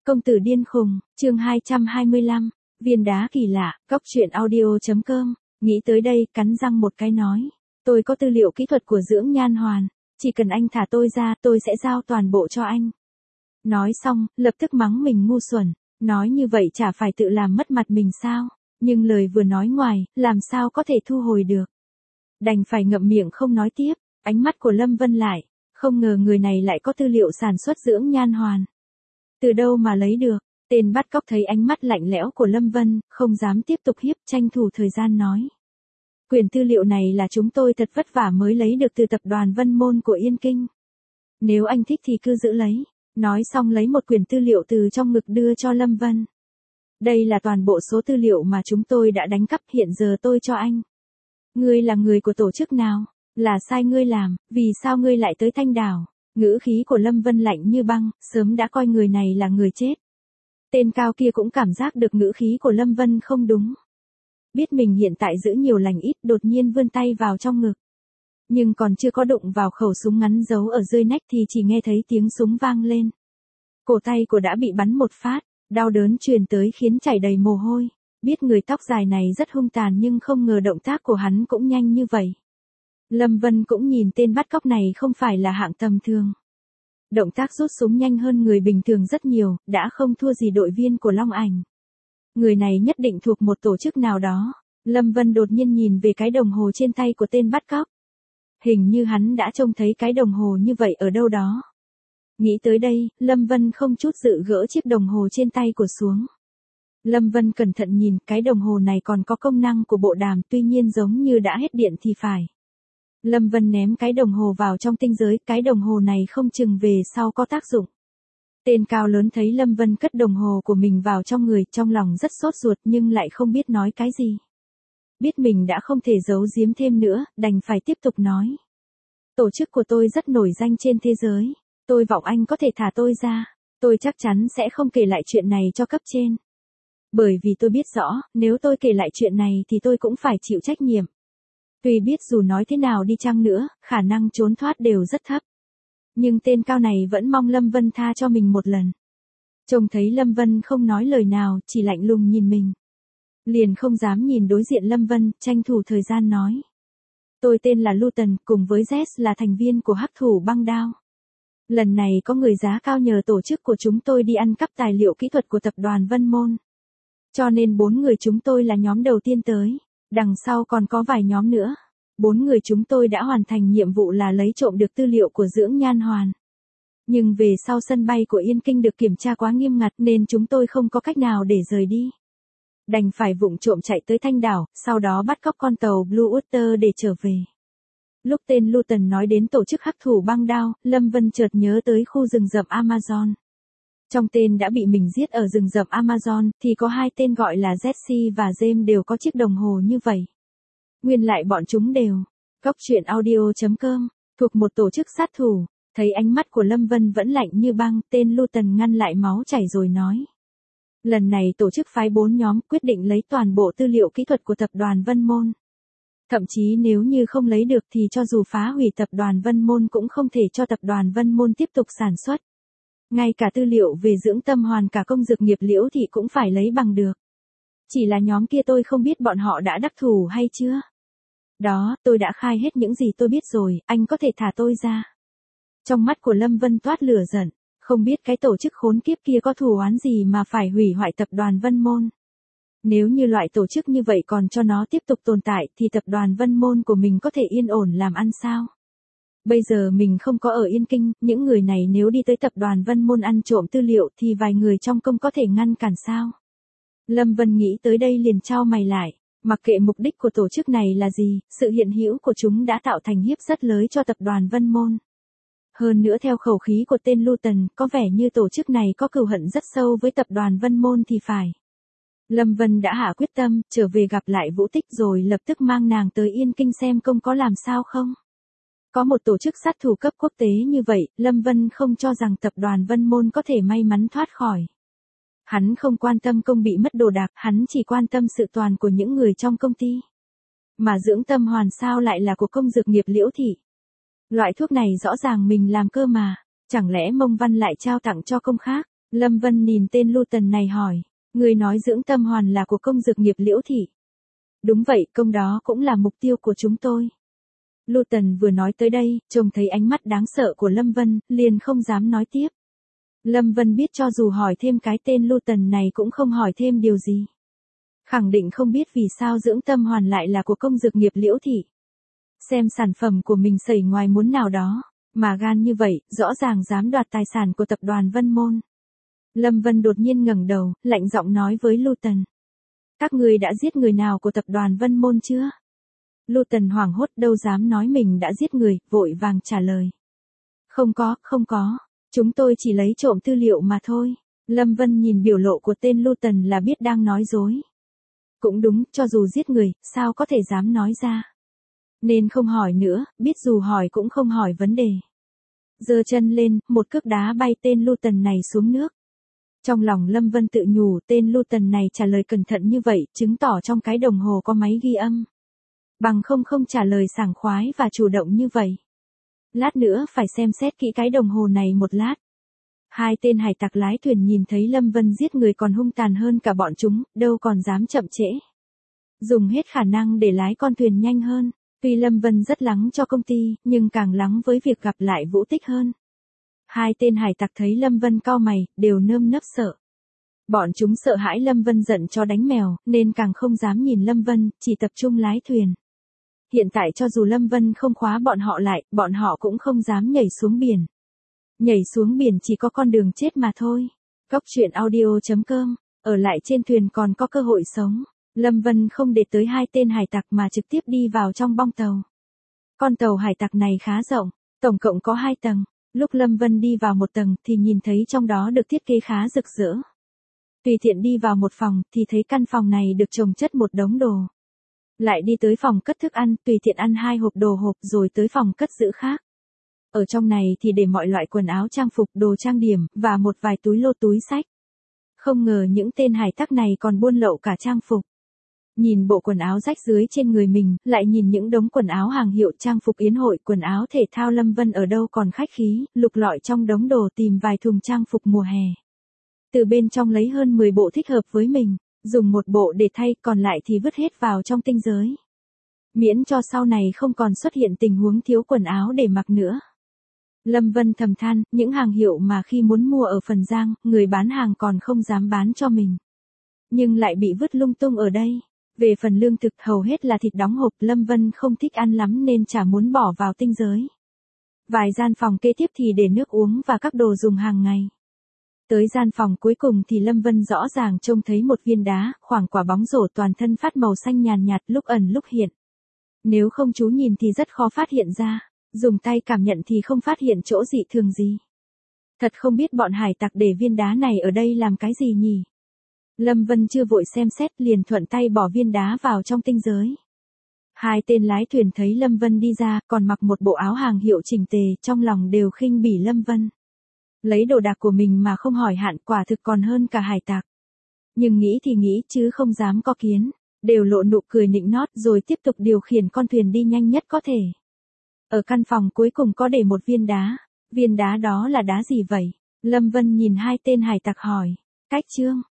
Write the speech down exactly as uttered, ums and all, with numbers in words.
Công tử điên khùng, chương hai trăm hai mươi lăm, viên đá kỳ lạ, cóc truyện audio.com, nghĩ tới đây, cắn răng một cái nói. Tôi có tư liệu kỹ thuật của dưỡng nhan hoàn, chỉ cần anh thả tôi ra, tôi sẽ giao toàn bộ cho anh. Nói xong, lập tức mắng mình ngu xuẩn, nói như vậy chả phải tự làm mất mặt mình sao, nhưng lời vừa nói ngoài, làm sao có thể thu hồi được. Đành phải ngậm miệng không nói tiếp, ánh mắt của Lâm Vân lại, không ngờ người này lại có tư liệu sản xuất dưỡng nhan hoàn. Từ đâu mà lấy được, tên bắt cóc thấy ánh mắt lạnh lẽo của Lâm Vân, không dám tiếp tục hiếp, tranh thủ thời gian nói. Quyển tư liệu này là chúng tôi thật vất vả mới lấy được từ tập đoàn Vân Môn của Yên Kinh. Nếu anh thích thì cứ giữ lấy. Nói xong lấy một quyển tư liệu từ trong ngực đưa cho Lâm Vân. Đây là toàn bộ số tư liệu mà chúng tôi đã đánh cắp, hiện giờ tôi cho anh. Ngươi là người của tổ chức nào? Là sai ngươi làm, vì sao ngươi lại tới Thanh Đảo? Ngữ khí của Lâm Vân lạnh như băng, sớm đã coi người này là người chết. Tên cao kia cũng cảm giác được ngữ khí của Lâm Vân không đúng. Biết mình hiện tại giữ nhiều lành ít, đột nhiên vươn tay vào trong ngực. Nhưng còn chưa có đụng vào khẩu súng ngắn giấu ở dưới nách thì chỉ nghe thấy tiếng súng vang lên. Cổ tay của đã bị bắn một phát, đau đớn truyền tới khiến chảy đầy mồ hôi. Biết người tóc dài này rất hung tàn nhưng không ngờ động tác của hắn cũng nhanh như vậy. Lâm Vân cũng nhìn tên bắt cóc này không phải là hạng tầm thường. Động tác rút súng nhanh hơn người bình thường rất nhiều, đã không thua gì đội viên của Long Ảnh. Người này nhất định thuộc một tổ chức nào đó. Lâm Vân đột nhiên nhìn về cái đồng hồ trên tay của tên bắt cóc. Hình như hắn đã trông thấy cái đồng hồ như vậy ở đâu đó. Nghĩ tới đây, Lâm Vân không chút dự gỡ chiếc đồng hồ trên tay của xuống. Lâm Vân cẩn thận nhìn, cái đồng hồ này còn có công năng của bộ đàm, tuy nhiên giống như đã hết điện thì phải. Lâm Vân ném cái đồng hồ vào trong tinh giới, cái đồng hồ này không chừng về sau có tác dụng. Tên cao lớn thấy Lâm Vân cất đồng hồ của mình vào trong người, trong lòng rất sốt ruột nhưng lại không biết nói cái gì. Biết mình đã không thể giấu giếm thêm nữa, đành phải tiếp tục nói. Tổ chức của tôi rất nổi danh trên thế giới. Tôi vọng anh có thể thả tôi ra. Tôi chắc chắn sẽ không kể lại chuyện này cho cấp trên. Bởi vì tôi biết rõ, nếu tôi kể lại chuyện này thì tôi cũng phải chịu trách nhiệm. Tuy biết dù nói thế nào đi chăng nữa, khả năng trốn thoát đều rất thấp. Nhưng tên cao này vẫn mong Lâm Vân tha cho mình một lần. Trông thấy Lâm Vân không nói lời nào, chỉ lạnh lùng nhìn mình. Liền không dám nhìn đối diện Lâm Vân, tranh thủ thời gian nói. Tôi tên là Luton, cùng với Jess là thành viên của Hắc Thủ Băng Đao. Lần này có người giá cao nhờ tổ chức của chúng tôi đi ăn cắp tài liệu kỹ thuật của tập đoàn Vân Môn. Cho nên bốn người chúng tôi là nhóm đầu tiên tới, đằng sau còn có vài nhóm nữa. Bốn người chúng tôi đã hoàn thành nhiệm vụ là lấy trộm được tư liệu của dưỡng nhan hoàn. Nhưng về sau sân bay của Yên Kinh được kiểm tra quá nghiêm ngặt nên chúng tôi không có cách nào để rời đi. Đành phải vụng trộm chạy tới Thanh Đảo, sau đó bắt cóc con tàu Blue Water để trở về. Lúc tên Luton nói đến tổ chức Hắc Thủ Băng Đao, Lâm Vân chợt nhớ tới khu rừng rậm Amazon. Trong tên đã bị mình giết ở rừng rậm Amazon thì có hai tên gọi là Jesse và James đều có chiếc đồng hồ như vậy. Nguyên lại bọn chúng đều, cóc truyện audio.com, thuộc một tổ chức sát thủ. Thấy ánh mắt của Lâm Vân vẫn lạnh như băng, tên Luton ngăn lại máu chảy rồi nói. Lần này tổ chức phái bốn nhóm quyết định lấy toàn bộ tư liệu kỹ thuật của tập đoàn Vân Môn. Thậm chí nếu như không lấy được thì cho dù phá hủy tập đoàn Vân Môn cũng không thể cho tập đoàn Vân Môn tiếp tục sản xuất. Ngay cả tư liệu về dưỡng tâm hoàn cả công dược nghiệp liễu thì cũng phải lấy bằng được. Chỉ là nhóm kia tôi không biết bọn họ đã đắc thủ hay chưa. Đó, tôi đã khai hết những gì tôi biết rồi, anh có thể thả tôi ra. Trong mắt của Lâm Vân toát lửa giận, không biết cái tổ chức khốn kiếp kia có thù oán gì mà phải hủy hoại tập đoàn Vân Môn. Nếu như loại tổ chức như vậy còn cho nó tiếp tục tồn tại thì tập đoàn Vân Môn của mình có thể yên ổn làm ăn sao? Bây giờ mình không có ở Yên Kinh, những người này nếu đi tới tập đoàn Vân Môn ăn trộm tư liệu thì vài người trong công có thể ngăn cản sao? Lâm Vân nghĩ tới đây liền chau mày lại, mặc kệ mục đích của tổ chức này là gì, sự hiện hữu của chúng đã tạo thành hiếp rất lớn cho tập đoàn Vân Môn. Hơn nữa theo khẩu khí của tên Luton, có vẻ như tổ chức này có cừu hận rất sâu với tập đoàn Vân Môn thì phải. Lâm Vân đã hạ quyết tâm, trở về gặp lại Vũ Tích rồi lập tức mang nàng tới Yên Kinh xem công có làm sao không. Có một tổ chức sát thủ cấp quốc tế như vậy, Lâm Vân không cho rằng tập đoàn Vân Môn có thể may mắn thoát khỏi. Hắn không quan tâm công bị mất đồ đạc, hắn chỉ quan tâm sự toàn của những người trong công ty. Mà dưỡng tâm hoàn sao lại là của công dược nghiệp Liễu Thị. Loại thuốc này rõ ràng mình làm cơ mà, chẳng lẽ Mông Văn lại trao tặng cho công khác. Lâm Vân nhìn tên Lưu Tần này hỏi, người nói dưỡng tâm hoàn là của công dược nghiệp Liễu Thị. Đúng vậy, công đó cũng là mục tiêu của chúng tôi. Lưu Tần vừa nói tới đây, trông thấy ánh mắt đáng sợ của Lâm Vân, liền không dám nói tiếp. Lâm Vân biết cho dù hỏi thêm cái tên Lưu Tần này cũng không hỏi thêm điều gì. Khẳng định không biết vì sao dưỡng tâm hoàn lại là của công dược nghiệp Liễu Thị. Xem sản phẩm của mình sẩy ngoài muốn nào đó, mà gan như vậy, rõ ràng dám đoạt tài sản của tập đoàn Vân Môn. Lâm Vân đột nhiên ngẩng đầu, lạnh giọng nói với Lưu Tần. Các người đã giết người nào của tập đoàn Vân Môn chưa? Lưu Tần hoảng hốt đâu dám nói mình đã giết người, vội vàng trả lời. Không có, không có. Chúng tôi chỉ lấy trộm tư liệu mà thôi. Lâm Vân nhìn biểu lộ của tên Lưu Tần là biết đang nói dối. Cũng đúng, cho dù giết người, sao có thể dám nói ra. Nên không hỏi nữa, biết dù hỏi cũng không hỏi vấn đề. Giơ chân lên, một cước đá bay tên Lưu Tần này xuống nước. Trong lòng Lâm Vân tự nhủ tên Lưu Tần này trả lời cẩn thận như vậy, chứng tỏ trong cái đồng hồ có máy ghi âm. Bằng không không trả lời sảng khoái và chủ động như vậy. Lát nữa phải xem xét kỹ cái đồng hồ này một lát. Hai tên hải tặc lái thuyền nhìn thấy Lâm Vân giết người còn hung tàn hơn cả bọn chúng, đâu còn dám chậm trễ. Dùng hết khả năng để lái con thuyền nhanh hơn. Tuy Lâm Vân rất lắng cho công ty, nhưng càng lắng với việc gặp lại Vũ Tích hơn. Hai tên hải tặc thấy Lâm Vân cau mày, đều nơm nớp sợ. Bọn chúng sợ hãi Lâm Vân giận cho đánh mèo, nên càng không dám nhìn Lâm Vân, chỉ tập trung lái thuyền. Hiện tại cho dù Lâm Vân không khóa bọn họ lại, bọn họ cũng không dám nhảy xuống biển. Nhảy xuống biển chỉ có con đường chết mà thôi. Cóc truyện audio chấm com, ở lại trên thuyền còn có cơ hội sống. Lâm Vân không để tới hai tên hải tặc mà trực tiếp đi vào trong bong tàu. Con tàu hải tặc này khá rộng, tổng cộng có hai tầng. Lúc Lâm Vân đi vào một tầng thì nhìn thấy trong đó được thiết kế khá rực rỡ. Tùy tiện đi vào một phòng thì thấy căn phòng này được chồng chất một đống đồ. Lại đi tới phòng cất thức ăn, tùy tiện ăn hai hộp đồ hộp rồi tới phòng cất giữ khác. Ở trong này thì để mọi loại quần áo trang phục, đồ trang điểm, và một vài túi lô túi sách. Không ngờ những tên hải tặc này còn buôn lậu cả trang phục. Nhìn bộ quần áo rách rưới trên người mình, lại nhìn những đống quần áo hàng hiệu trang phục yến hội, quần áo thể thao Lâm Vân ở đâu còn khách khí, lục lọi trong đống đồ tìm vài thùng trang phục mùa hè. Từ bên trong lấy hơn mười bộ thích hợp với mình, dùng một bộ để thay, còn lại thì vứt hết vào trong tinh giới. Miễn cho sau này không còn xuất hiện tình huống thiếu quần áo để mặc nữa. Lâm Vân thầm than, những hàng hiệu mà khi muốn mua ở Phần Giang, người bán hàng còn không dám bán cho mình. Nhưng lại bị vứt lung tung ở đây. Về phần lương thực hầu hết là thịt đóng hộp, Lâm Vân không thích ăn lắm nên chả muốn bỏ vào tinh giới. Vài gian phòng kế tiếp thì để nước uống và các đồ dùng hàng ngày. Tới gian phòng cuối cùng thì Lâm Vân rõ ràng trông thấy một viên đá, khoảng quả bóng rổ toàn thân phát màu xanh nhàn nhạt, lúc ẩn lúc hiện. Nếu không chú nhìn thì rất khó phát hiện ra, dùng tay cảm nhận thì không phát hiện chỗ dị thường gì. Thật không biết bọn hải tặc để viên đá này ở đây làm cái gì nhỉ? Lâm Vân chưa vội xem xét liền thuận tay bỏ viên đá vào trong tinh giới. Hai tên lái thuyền thấy Lâm Vân đi ra, còn mặc một bộ áo hàng hiệu chỉnh tề, trong lòng đều khinh bỉ Lâm Vân. Lấy đồ đạc của mình mà không hỏi hạn, quả thực còn hơn cả hải tặc. Nhưng nghĩ thì nghĩ chứ không dám có kiến, đều lộ nụ cười nịnh nót rồi tiếp tục điều khiển con thuyền đi nhanh nhất có thể. Ở căn phòng cuối cùng có để một viên đá. Viên đá đó là đá gì vậy? Lâm Vân nhìn hai tên hải tặc hỏi. Cách chương.